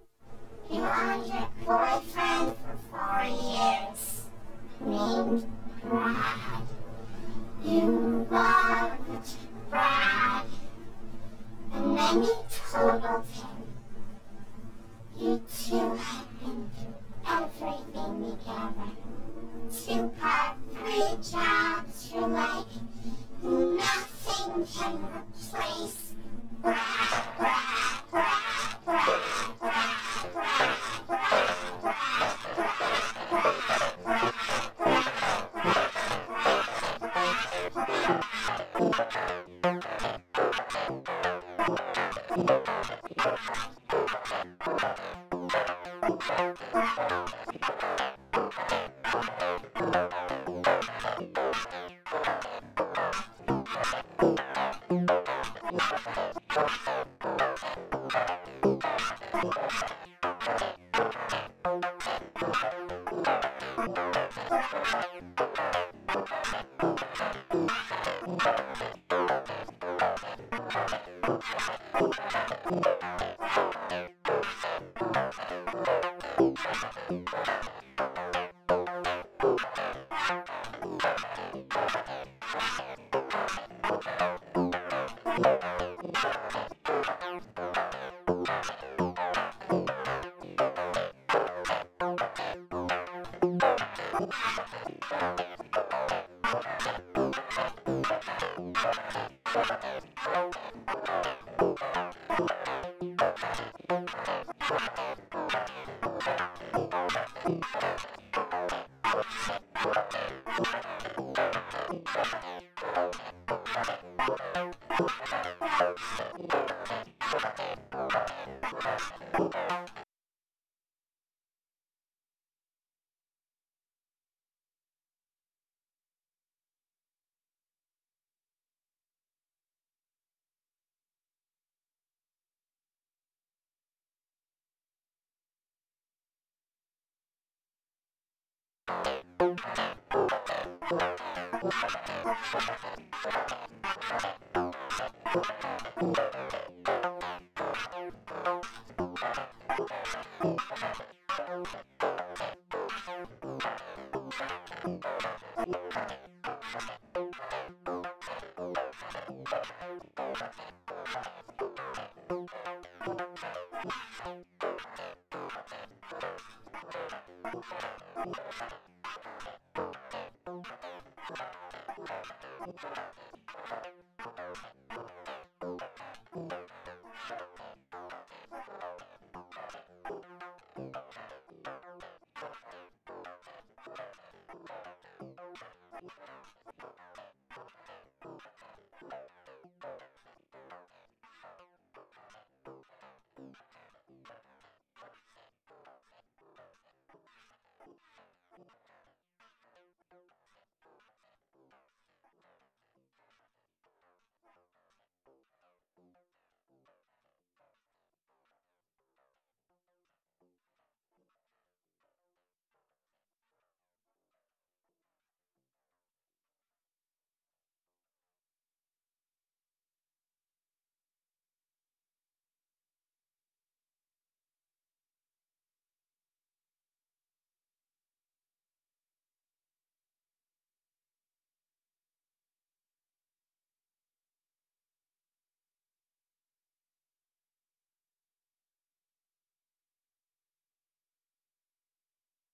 You had your boyfriend for 4 years, named Brad. You loved Brad, and then you totaled him. You two had been through everything together. 2 part, 3 jobs, you're like, nothing can replace Brad, Brad, Brad, Brad, Brad, Brad, Brad, Brad, Brad,